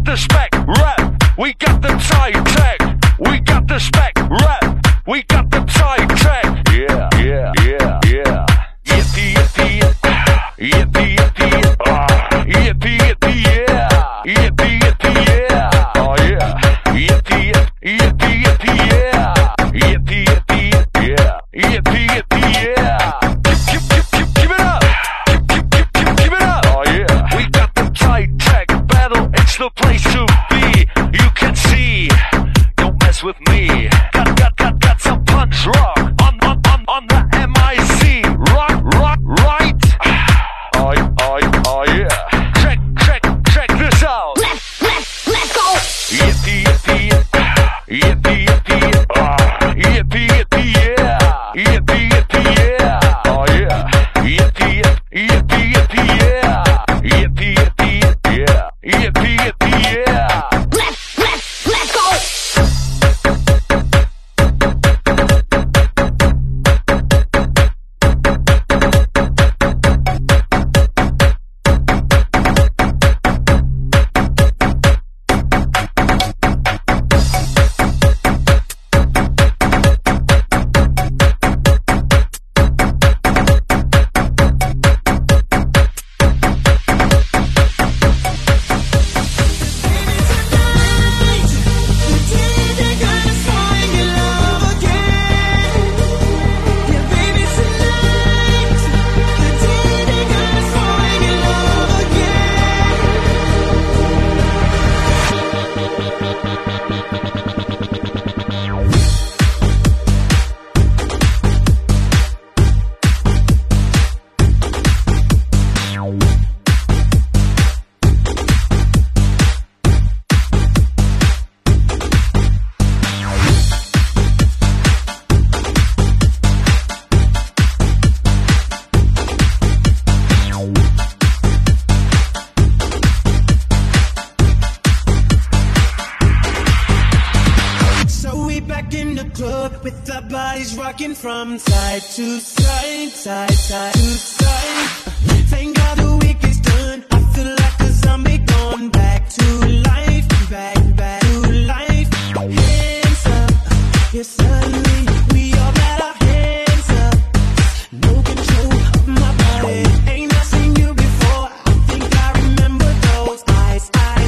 got the spec rep, we got the tight tech. We got the spec rep, we got the tight tech. Yeah, yeah, yeah, yeah. Yippee, yippee, yippee, yippee, yippee, yippee, yeah. Yippee, yippee, yeah. Oh yeah. Yippee, yippee, yippee, yeah. Yippee, yippee, yeah. Yippee, yippee, yeah. Give it up. Give it up. Oh yeah. We got the tight tech battle. It's the place to be. You can see. Don't mess with me. Got some punch rock on the MIC. Rock, right. Oh yeah. Check this out. Let's go. Yippee, yippee, yippee, yippee, yippee, yippee, yeah. Yippee, yippee, yeah. Oh yeah. Yippee, yippee, yippee, yeah. Yippee, yippee, yeah. Yippee, yippee, yeah. Let's go. With our bodies rocking from side to side, side to side. Thank God the week is done. I feel like a zombie gone back to life, back to life. Hands up, yeah, suddenly we all got our hands up. No control of my body. Ain't I seen you before? I think I remember those eyes.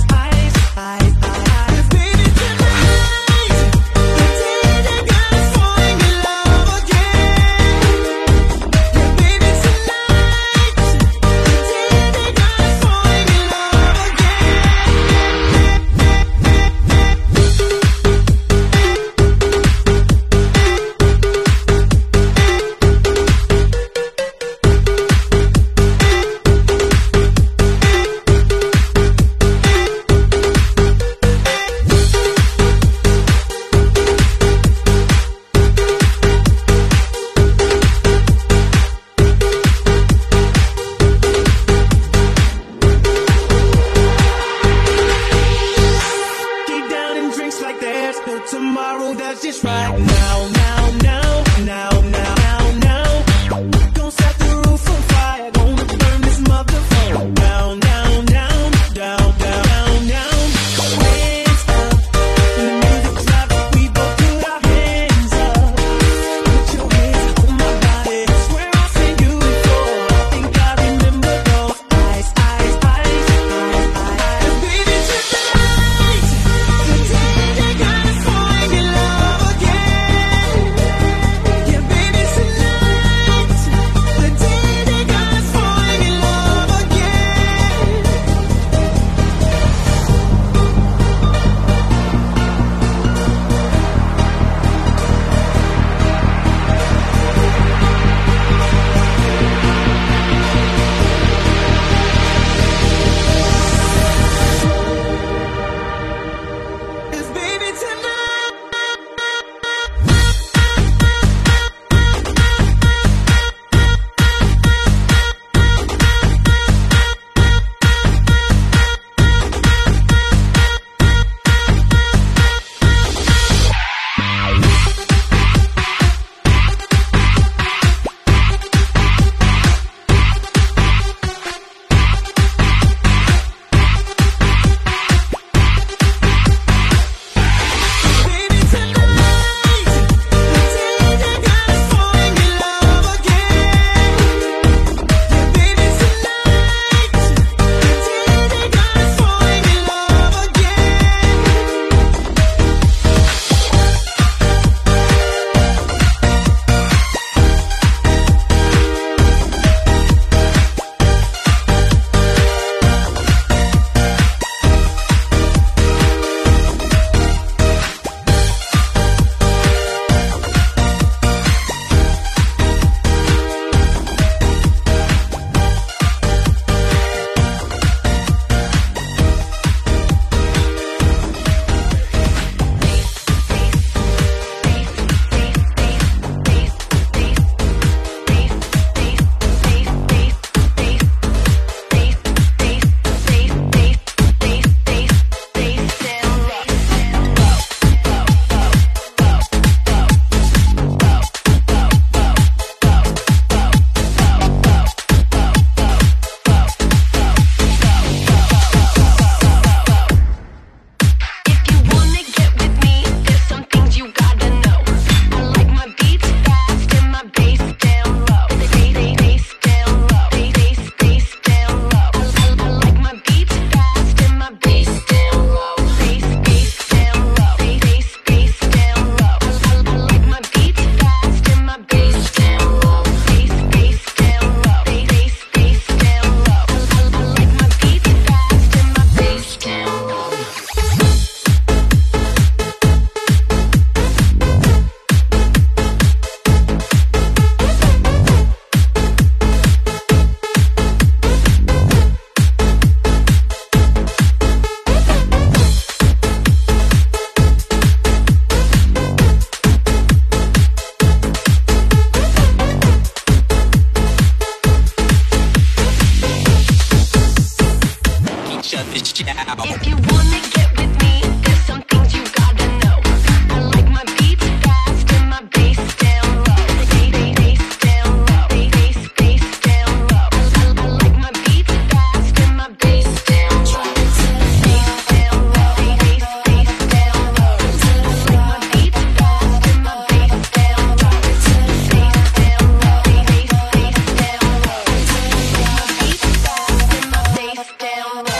Baby, tonight, the day that got us falling in love again. Yeah, baby, tonight, the day If you wanna get with me, there's some things you gotta know. I like my beats fast and my bass down low. Bass down low. Bass down low. I like my beats fast and my bass down low. Bass down low. Bass down low. I like my beats fast and my bass down low. Bass down low. Bass down low. I like my beats fast and my bass down low.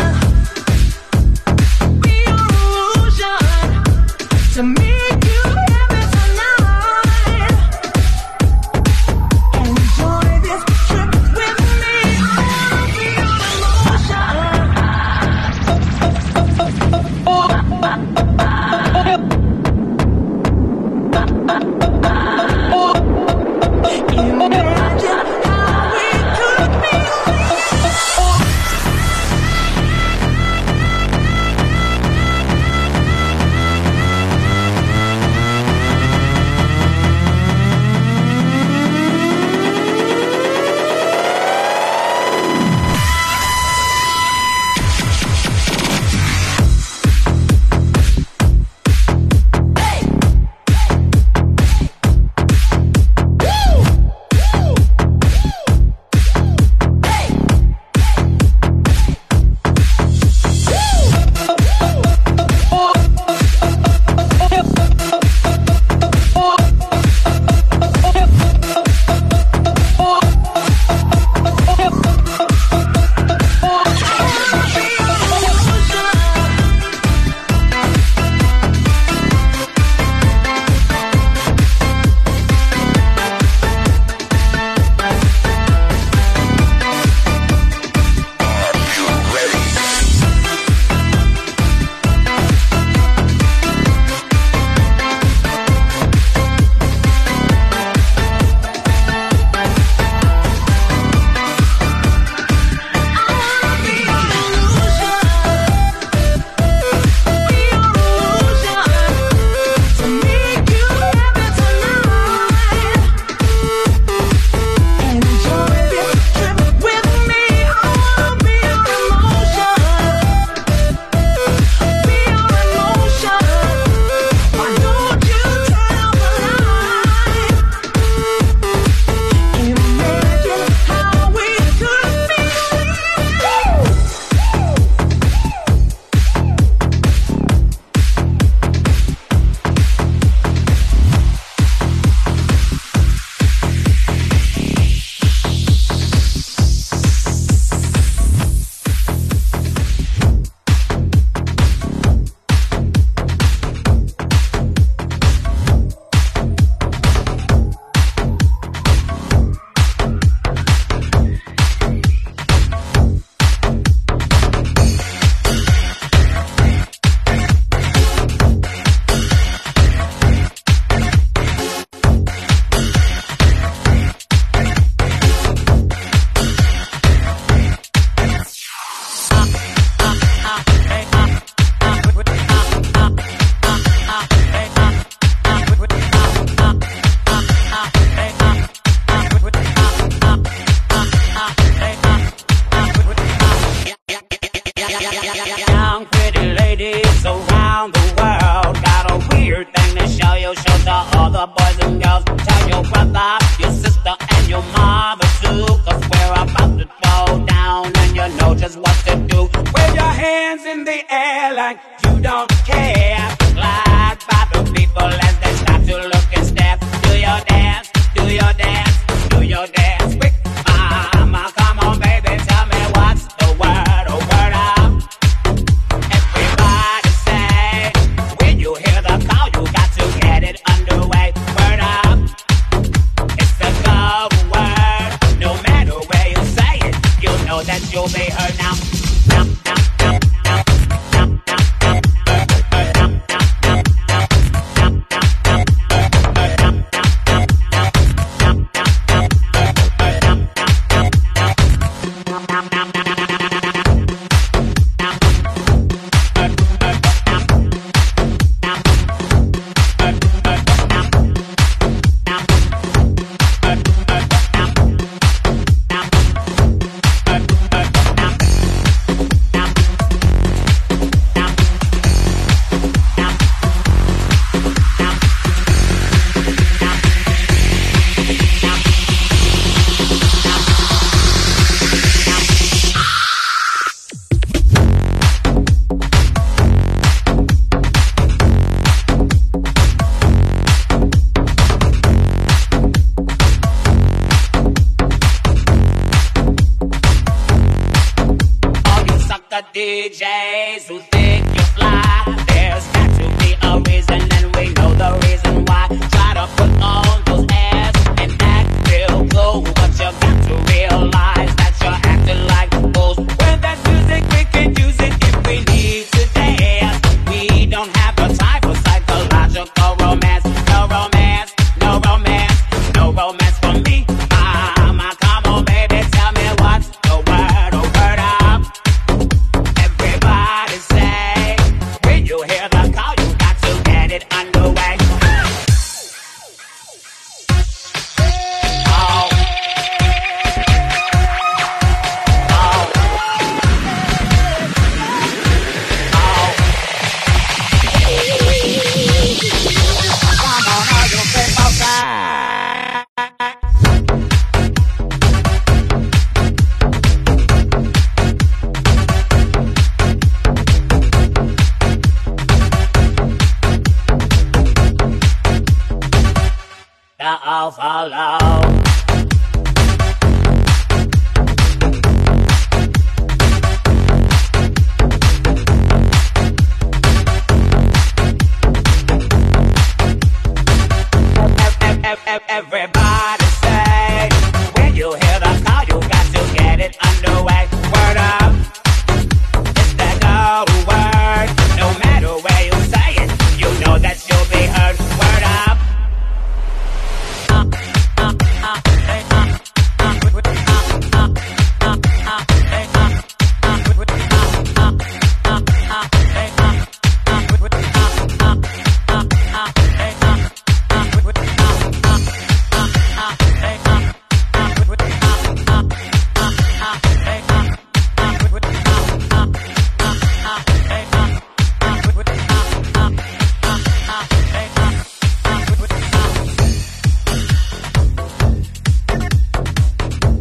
To make you around the world. Got a weird thing to show you. Show to all the boys and girls. Tell your brother, your sister, and your mother too. Cause we're about to throw down and you know just what to do. Wave your hands in the air like you don't care. Glide by the people as they start to look and stare. Do your dance, do your dance, do your dance quick. Mama, come on baby, tell me what's the word, oh word up. Everybody say, when you hear the call, you got to get it underway. Word up, it's a code word. No matter where you say it, you know that you'll be heard now. DJs who think you fly, there's got to be a reason, and we know the reason why. Try to put on those airs and act real cool, but you got to realize that you're acting like fools. When that music, we can use it if we need to dance. We don't have the time for psychological romance. No romance, no romance, no romance for me. Mama, come on baby, tell me what's the word, oh word up. Everybody say, when you hear the call, you got to get it underway. Oh. Oh. Oh. Come on, all you people say. The overload.